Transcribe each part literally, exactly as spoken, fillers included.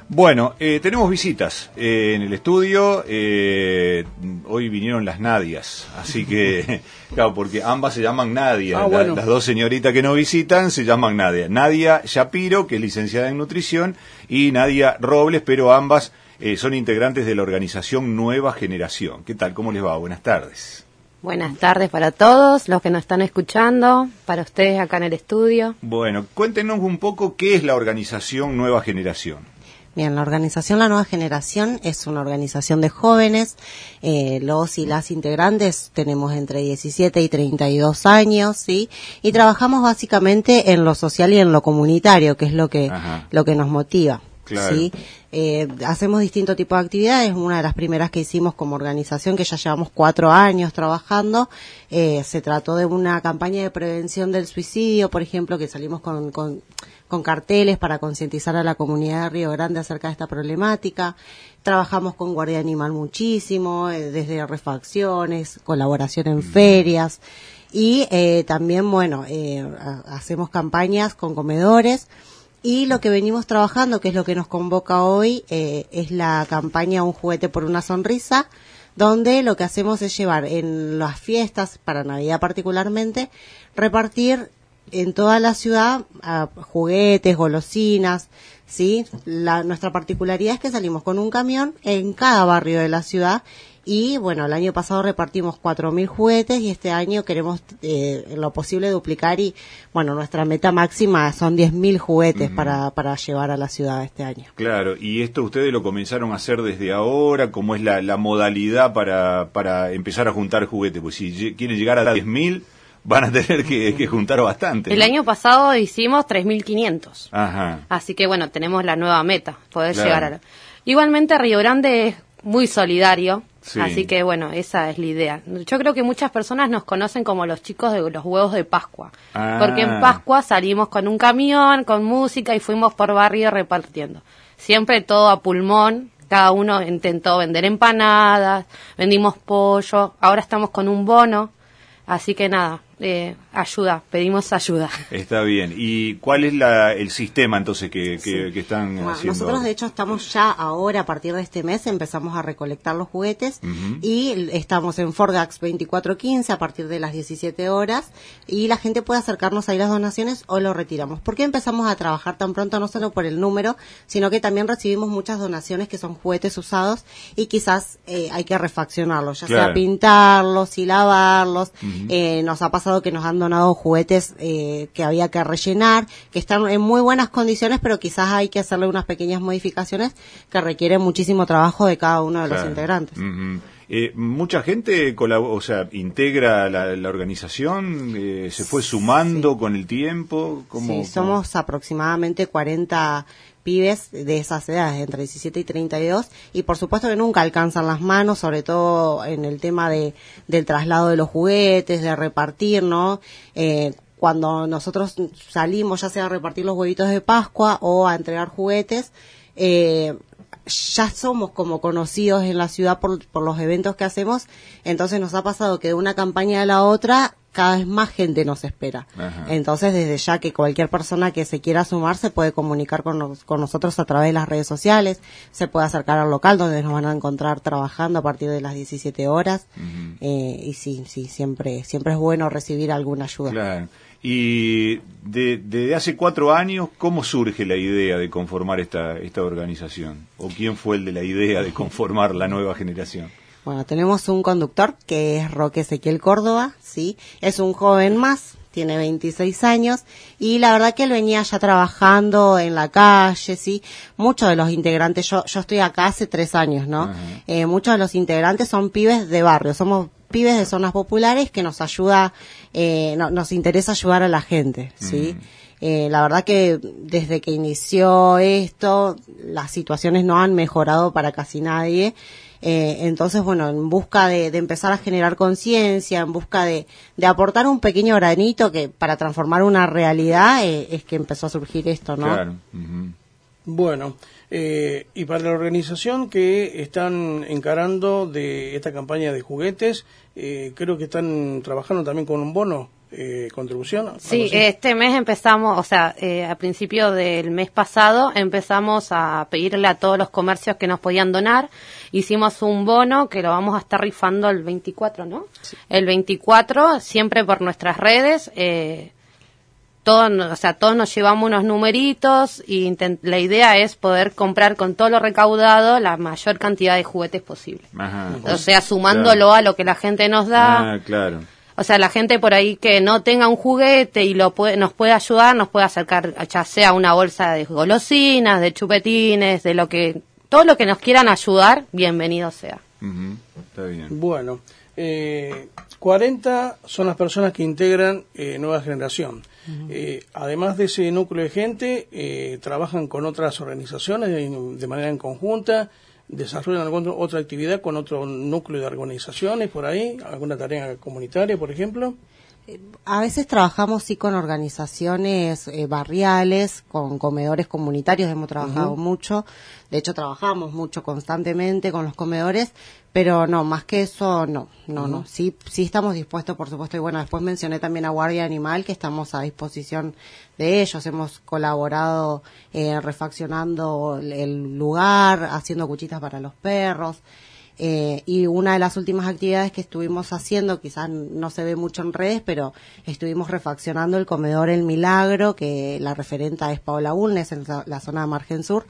Bueno, eh, tenemos visitas eh, en el estudio. Eh, hoy vinieron las Nadias, así que, claro, porque ambas se llaman Nadia. Ah, bueno. La, las dos señoritas que nos visitan se llaman Nadia. Nadia Shapiro, que es licenciada en nutrición, y Nadia Robles, pero ambas eh, son integrantes de la organización Nueva Generación. ¿Qué tal? ¿Cómo les va? Buenas tardes. Buenas tardes para todos los que nos están escuchando, para ustedes acá en el estudio. Bueno, cuéntenos un poco qué es la organización Nueva Generación. Bien, la organización La Nueva Generación es una organización de jóvenes. Eh, los y las integrantes tenemos entre diecisiete y treinta y dos años, ¿sí? Y trabajamos básicamente en lo social y en lo comunitario, que es lo que, Ajá. lo que nos motiva. Claro. ¿Sí? Eh, hacemos distintos tipos de actividades. Una de las primeras que hicimos como organización, que ya llevamos cuatro años trabajando, eh, se trató de una campaña de prevención del suicidio, por ejemplo, que salimos con, con, con carteles para concientizar a la comunidad de Río Grande acerca de esta problemática. Trabajamos con Guardia Animal muchísimo, eh, desde refacciones, colaboración en ferias, y eh, también, bueno, eh, hacemos campañas con comedores. Y lo que venimos trabajando, que es lo que nos convoca hoy, eh, es la campaña Un Juguete por una Sonrisa, donde lo que hacemos es llevar en las fiestas, para Navidad particularmente, repartir en toda la ciudad uh, juguetes, golosinas, ¿sí? La, nuestra particularidad es que salimos con un camión en cada barrio de la ciudad. Y bueno, el año pasado repartimos cuatro mil juguetes y este año queremos eh, en lo posible duplicar y bueno, nuestra meta máxima son diez mil juguetes uh-huh. para, para llevar a la ciudad este año. Claro, y esto ustedes lo comenzaron a hacer desde ahora, ¿cómo es la, la modalidad para, para empezar a juntar juguetes? Pues si quieren llegar a diez mil, van a tener que, que juntar bastante, ¿no? El año pasado hicimos tres mil quinientos. Ajá. Así que bueno, tenemos la nueva meta, poder Claro. llegar a la... Igualmente Río Grande es muy solidario. Sí. Así que bueno, esa es la idea. Yo creo que muchas personas nos conocen como los chicos de los huevos de Pascua, Ah. porque en Pascua salimos con un camión, con música y fuimos por barrio repartiendo. Siempre todo a pulmón, cada uno intentó vender empanadas, vendimos pollo, ahora estamos con un bono, así que nada, eh, ayuda, pedimos ayuda. Está bien. ¿Y cuál es la, el sistema entonces que, que, Sí. que están Bueno, haciendo? nosotros de hecho estamos ya ahora, a partir de este mes, empezamos a recolectar los juguetes Uh-huh. y estamos en Forgax veinticuatro quince a partir de las diecisiete horas y la gente puede acercarnos ahí las donaciones o lo retiramos. ¿Por qué empezamos a trabajar tan pronto? No solo por el número, sino que también recibimos muchas donaciones que son juguetes usados y quizás eh, hay que refaccionarlos, ya Claro. sea pintarlos y lavarlos. Uh-huh. Eh, nos ha pasado que nos han donado juguetes eh, que había que rellenar, que están en muy buenas condiciones, pero quizás hay que hacerle unas pequeñas modificaciones que requieren muchísimo trabajo de cada uno de Claro. los integrantes. Uh-huh. Eh, mucha gente colabora, o sea, integra la, la organización, eh, se fue sumando Sí. con el tiempo. ¿Cómo, Sí, cómo? somos aproximadamente cuarenta pibes de esas edades, entre diecisiete y treinta y dos, y por supuesto que nunca alcanzan las manos, sobre todo en el tema de del traslado de los juguetes, de repartir, ¿no? Eh, cuando nosotros salimos, ya sea a repartir los huevitos de Pascua o a entregar juguetes, eh, ya somos como conocidos en la ciudad por, por los eventos que hacemos, entonces nos ha pasado que de una campaña a la otra cada vez más gente nos espera. Ajá. Entonces, desde ya que cualquier persona que se quiera sumar se puede comunicar con, nos, con nosotros a través de las redes sociales, se puede acercar al local donde nos van a encontrar trabajando a partir de las diecisiete horas. Uh-huh. eh, y sí, sí, siempre siempre es bueno recibir alguna ayuda. Claro. Y de, desde hace cuatro años, ¿cómo surge la idea de conformar esta, esta organización? ¿O quién fue el de la idea de conformar la Nueva Generación? Bueno, tenemos un conductor que es Roque Ezequiel Córdoba, sí, es un joven más, tiene veintiséis años y la verdad que él venía ya trabajando en la calle, sí, muchos de los integrantes, yo yo estoy acá hace tres años, ¿no? Uh-huh. Eh, muchos de los integrantes son pibes de barrio, somos pibes de zonas populares que nos ayuda, eh, no, nos interesa ayudar a la gente, sí. Uh-huh. Eh, la verdad que desde que inició esto, las situaciones no han mejorado para casi nadie. Eh, entonces, bueno, en busca de, de empezar a generar conciencia, en busca de, de aportar un pequeño granito que para transformar una realidad, eh, es que empezó a surgir esto, ¿no? Claro. Uh-huh. Bueno, eh, y para la organización que están encarando de esta campaña de juguetes, eh, creo que están trabajando también con un bono. eh, contribución. Sí, este mes empezamos, o sea, eh, a principio del mes pasado empezamos a pedirle a todos los comercios que nos podían donar. Hicimos un bono que lo vamos a estar rifando el veinticuatro, ¿no? Sí. El veinticuatro, siempre por nuestras redes. Eh, Todos, o sea, todos nos llevamos unos numeritos y intent- la idea es poder comprar con todo lo recaudado la mayor cantidad de juguetes posible. Ajá. O sea, sumándolo claro. a lo que la gente nos da. Ah, claro. O sea, la gente por ahí que no tenga un juguete y lo puede, nos puede ayudar, nos puede acercar ya sea una bolsa de golosinas, de chupetines, de lo que, todo lo que nos quieran ayudar, bienvenido sea. Uh-huh. Está bien. Bueno, eh, cuarenta son las personas que integran eh, Nueva Generación. Uh-huh. Eh, además de ese núcleo de gente, eh, trabajan con otras organizaciones de, de manera en conjunta, desarrollan alguna otra actividad con otro núcleo de organizaciones por ahí, alguna tarea comunitaria, por ejemplo. A veces trabajamos sí con organizaciones eh, barriales, con comedores comunitarios, hemos trabajado uh-huh. mucho, de hecho trabajamos mucho constantemente con los comedores, pero no, más que eso, no, no, uh-huh. no, sí, sí estamos dispuestos, por supuesto, y bueno, después mencioné también a Guardia Animal, que estamos a disposición de ellos, hemos colaborado eh, refaccionando el lugar, haciendo cuchitas para los perros. Eh, y una de las últimas actividades que estuvimos haciendo, quizás no se ve mucho en redes, pero estuvimos refaccionando el comedor El Milagro, que la referenta es Paola Bulnes, en la, la zona de Margen Sur,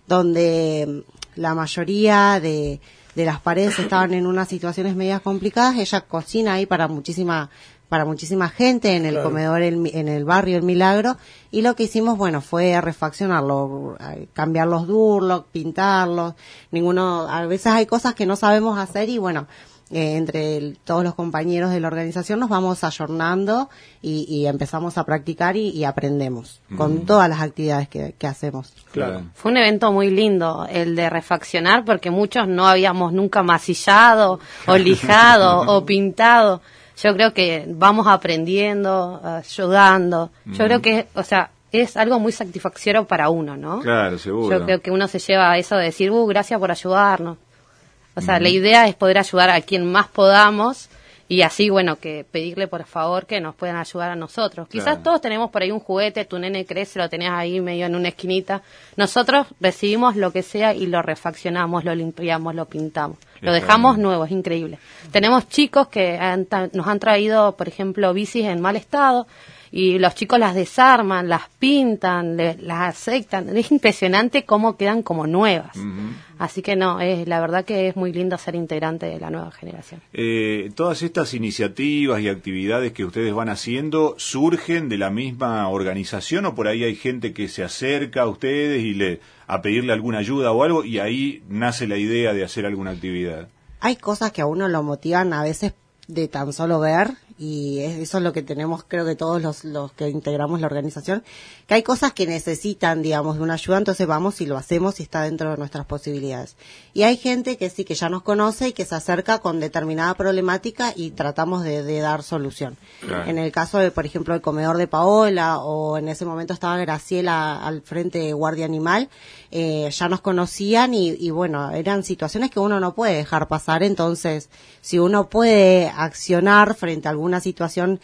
donde la mayoría de, de las paredes estaban en unas situaciones medias complicadas. Ella cocina ahí para muchísima para muchísima gente en el claro. comedor el, en el barrio El Milagro, y lo que hicimos, bueno, fue refaccionarlo, cambiar los durlocks, pintarlos. Ninguno, a veces hay cosas que no sabemos hacer y bueno, eh, entre el, todos los compañeros de la organización nos vamos ayornando y, y empezamos a practicar y, y aprendemos mm. con todas las actividades que, que hacemos. Claro. Fue un evento muy lindo el de refaccionar, porque muchos no habíamos nunca masillado o lijado o pintado. Yo creo que vamos aprendiendo, ayudando. Yo mm. creo que, o sea, es algo muy satisfactorio para uno, ¿no? Claro, seguro. Yo creo que uno se lleva a eso de decir, uh, gracias por ayudarnos. O sea, mm. la idea es poder ayudar a quien más podamos y así, bueno, que pedirle por favor que nos puedan ayudar a nosotros. Quizás claro. todos tenemos por ahí un juguete, tu nene crece, lo tenés ahí medio en una esquinita. Nosotros recibimos lo que sea y lo refaccionamos, lo limpiamos, lo pintamos. Lo dejamos nuevo, es increíble. Tenemos chicos que han, nos han traído, por ejemplo, bicis en mal estado y los chicos las desarman, las pintan, le, las aceitan. Es impresionante cómo quedan como nuevas. Uh-huh. Así que no, es la verdad que es muy lindo ser integrante de la nueva generación. Eh, todas estas iniciativas y actividades que ustedes van haciendo, ¿surgen de la misma organización o por ahí hay gente que se acerca a ustedes y le a pedirle alguna ayuda o algo y ahí nace la idea de hacer alguna actividad? Hay cosas que a uno lo motivan a veces de tan solo ver, y eso es lo que tenemos, creo que todos los, los que integramos la organización, que hay cosas que necesitan, digamos, de una ayuda, entonces vamos y lo hacemos y está dentro de nuestras posibilidades. Y hay gente que sí, que ya nos conoce y que se acerca con determinada problemática y tratamos de, de dar solución. Claro. En el caso de, por ejemplo, el comedor de Paola, o en ese momento estaba Graciela al frente de Guardia Animal, eh, ya nos conocían y, y bueno, eran situaciones que uno no puede dejar pasar, entonces si uno puede accionar frente a alguna situación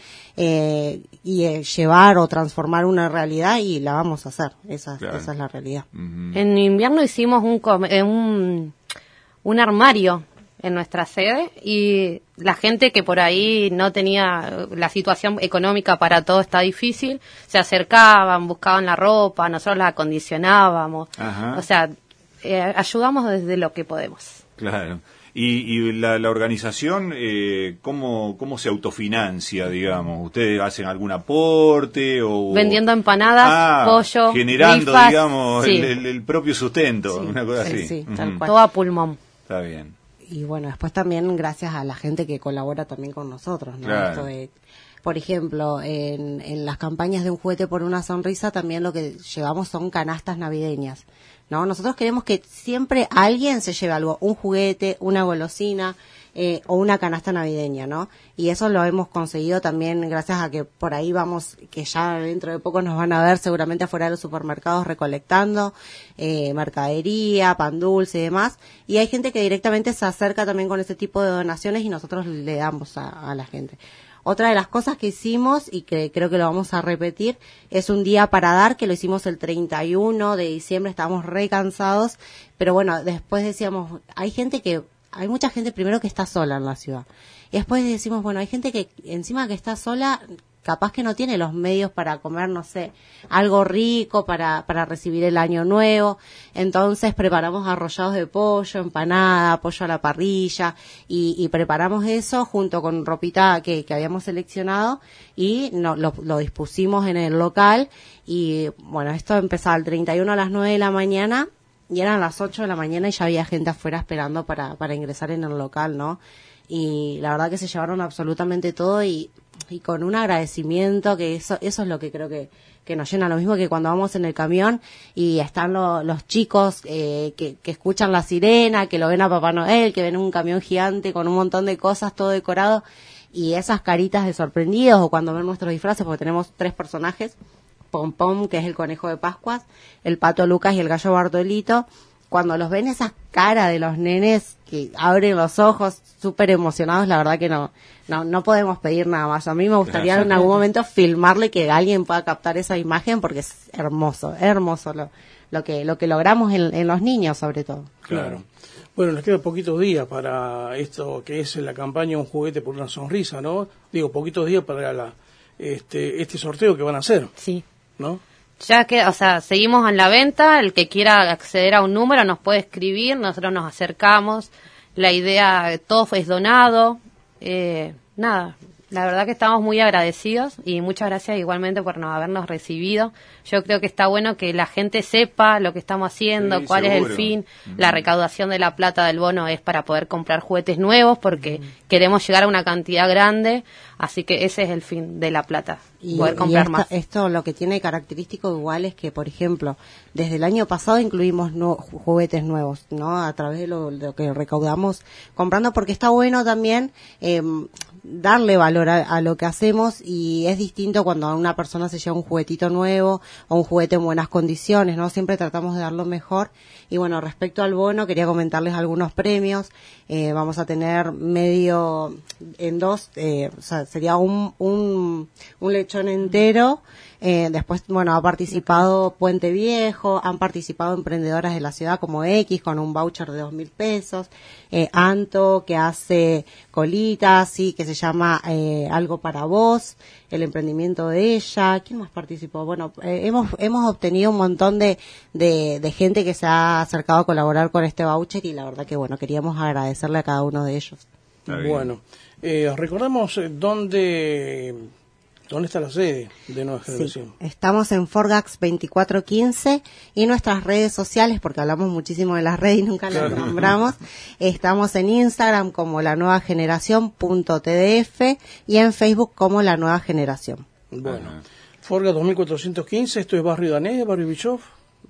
eh, y eh, llevar o transformar una realidad, y la vamos a hacer, esa, claro. esa es la realidad. Uh-huh. En invierno hicimos un, un un armario en nuestra sede y la gente que por ahí no tenía, la situación económica para todo está difícil, se acercaban, buscaban la ropa, nosotros la acondicionábamos. Ajá. O sea, eh, ayudamos desde lo que podemos. Claro. Y, y la, la organización, eh, ¿cómo, ¿cómo se autofinancia, digamos? ¿Ustedes hacen algún aporte? O vendiendo empanadas, ah, pollo, generando, rifas, digamos, sí. el, el, el propio sustento, sí, una cosa sí, así. Sí, tal uh-huh. cual. Todo a pulmón. Está bien. Y bueno, después también gracias a la gente que colabora también con nosotros, ¿no? Claro. Esto de, por ejemplo, en, en las campañas de Un Juguete por una Sonrisa también lo que llevamos son canastas navideñas, ¿no? Nosotros queremos que siempre alguien se lleve algo, un juguete, una golosina eh, o una canasta navideña, ¿no? Y eso lo hemos conseguido también gracias a que por ahí vamos, que ya dentro de poco nos van a ver seguramente afuera de los supermercados recolectando eh, mercadería, pan dulce y demás. Y hay gente que directamente se acerca también con ese tipo de donaciones y nosotros le damos a, a la gente. Otra de las cosas que hicimos y que creo que lo vamos a repetir es un día para dar, que lo hicimos el treinta y uno de diciembre, estábamos re cansados, pero bueno, después decíamos, hay gente que, hay mucha gente primero que está sola en la ciudad. Y después decimos, bueno, hay gente que encima que está sola, capaz que no tiene los medios para comer, no sé, algo rico para, para recibir el año nuevo. Entonces preparamos arrollados de pollo, empanada, pollo a la parrilla y, y preparamos eso junto con ropita que, que habíamos seleccionado y no, lo, lo dispusimos en el local. Y bueno, esto empezaba el treinta y uno a las nueve de la mañana y eran las ocho de la mañana y ya había gente afuera esperando para, para ingresar en el local, ¿no? Y la verdad que se llevaron absolutamente todo y, y con un agradecimiento, que eso eso es lo que creo que, que nos llena, lo mismo que cuando vamos en el camión y están lo, los chicos eh, que, que escuchan la sirena, que lo ven a Papá Noel, que ven un camión gigante con un montón de cosas, todo decorado, y esas caritas de sorprendidos, o cuando ven nuestros disfraces, porque tenemos tres personajes, Pom Pom, que es el conejo de Pascuas, el pato Lucas y el gallo Bartolito. Cuando los ven esas caras de los nenes que abren los ojos súper emocionados, la verdad que no, no no podemos pedir nada más. A mí me gustaría Gracias. en algún momento filmarle, que alguien pueda captar esa imagen, porque es hermoso, hermoso lo, lo que lo que logramos en, en los niños sobre todo. Claro. Bueno, nos quedan poquitos días para esto que es la campaña Un juguete por una sonrisa, ¿no? Digo, poquitos días para la, este este sorteo que van a hacer. Sí. ¿No? Ya que, o sea, seguimos en la venta, el que quiera acceder a un número nos puede escribir, nosotros nos acercamos, la idea, todo es donado, eh, nada, la verdad que estamos muy agradecidos y muchas gracias igualmente por no habernos recibido. Yo creo que está bueno que la gente sepa lo que estamos haciendo, sí, cuál seguro. es el fin. Uh-huh. La recaudación de la plata del bono es para poder comprar juguetes nuevos porque uh-huh. queremos llegar a una cantidad grande, así que ese es el fin de la plata, y, poder comprar y esto, más. Esto lo que tiene característico igual es que, por ejemplo, desde el año pasado incluimos no, juguetes nuevos, ¿no? A través de lo, de lo que recaudamos comprando, porque está bueno también eh, darle valor a, a lo que hacemos, y es distinto cuando una persona se lleva un juguetito nuevo o un juguete en buenas condiciones, ¿no? Siempre tratamos de dar lo mejor. Y bueno, respecto al bono, quería comentarles algunos premios. Eh, vamos a tener medio en dos, eh, o sea, sería un, un, un lechón entero. Eh, después, bueno, ha participado Puente Viejo, han participado emprendedoras de la ciudad como X con un voucher de dos mil pesos, eh, Anto, que hace colitas, sí, que se llama eh, Algo para Vos, el emprendimiento de ella. ¿Quién más participó? Bueno, eh, hemos hemos obtenido un montón de, de, de gente que se ha acercado a colaborar con este voucher, y la verdad que, bueno, queríamos agradecerle a cada uno de ellos. Bueno, eh, recordamos dónde... ¿Dónde está la sede de Nueva Generación? Sí, estamos en Forgax veinticuatro quince y nuestras redes sociales, porque hablamos muchísimo de las redes y nunca las nombramos. Estamos en Instagram como la nueva generación punto t d f y en Facebook como la nueva generación. Bueno, Forgax dos mil cuatrocientos quince, esto es Barrio Danés, Barrio Bischoff.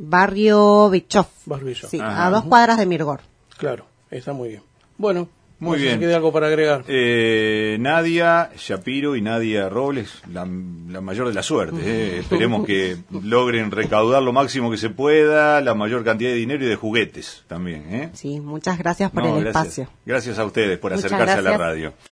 Barrio Bischoff. Barrio Bischoff. Sí, Ajá. a dos cuadras de Mirgor. Claro, está muy bien. Bueno. Muy no bien. sé si queda algo para agregar. Eh, Nadia Shapiro y Nadia Robles, la, la mayor de la suerte. Eh. Esperemos que logren recaudar lo máximo que se pueda, la mayor cantidad de dinero y de juguetes también. ¿eh? Sí, muchas gracias por no, el gracias. espacio. Gracias a ustedes por Muchas acercarse gracias. a la radio.